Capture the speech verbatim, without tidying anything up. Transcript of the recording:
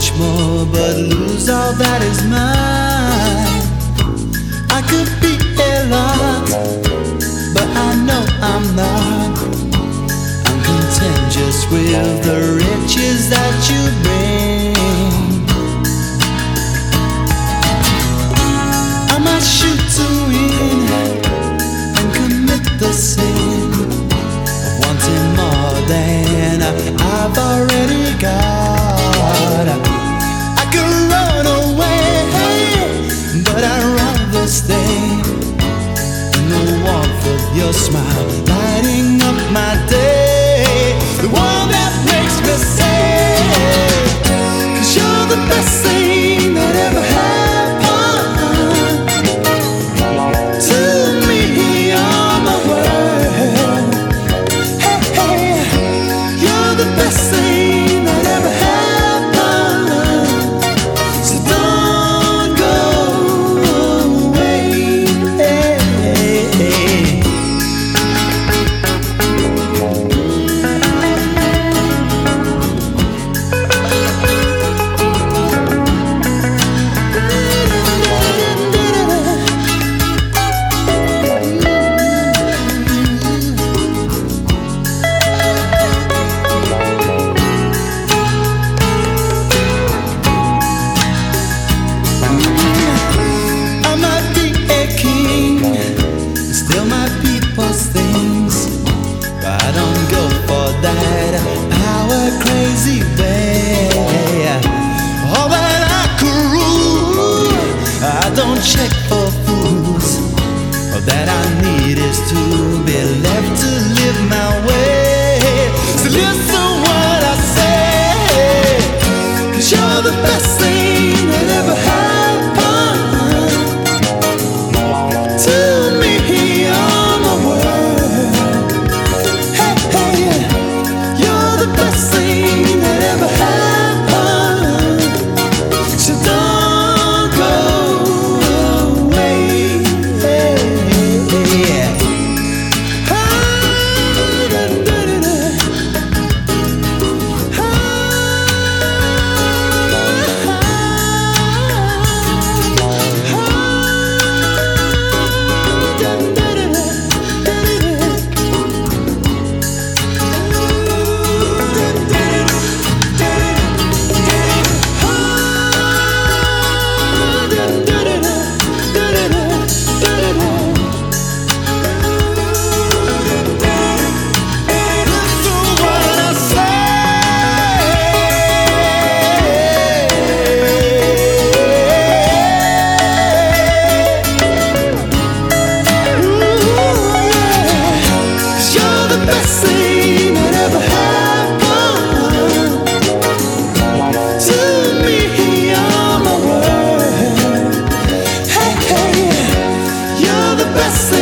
much more, but lose all that is mine. I could be a lot, but I know I'm not. I'm content just with the riches that you bring. I might shoot to win and commit the sin of wanting more than I've already got. I could run away, but I'd rather stay in the warmth of your smile, lighting up my day, the one that makes me say, 'cause you're the best thing that ever happened to me, you're my world. Hey, hey, you're the best thing that ever happened. Still my people's things, but I don't go for that power crazy way. All that I could rule, I don't check for fools. All that I need is to be left to live my way. So listen what I say, 'cause you're the best thing that ever happened to me. Best